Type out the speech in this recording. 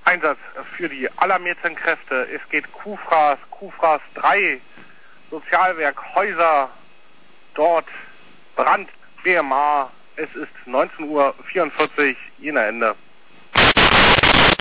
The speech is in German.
Einsatz für die alarmierten Kräfte. Es geht Kufras 3, Sozialwerk Häuser, dort Brand, BMA. Es ist 19:44 Uhr, Ende.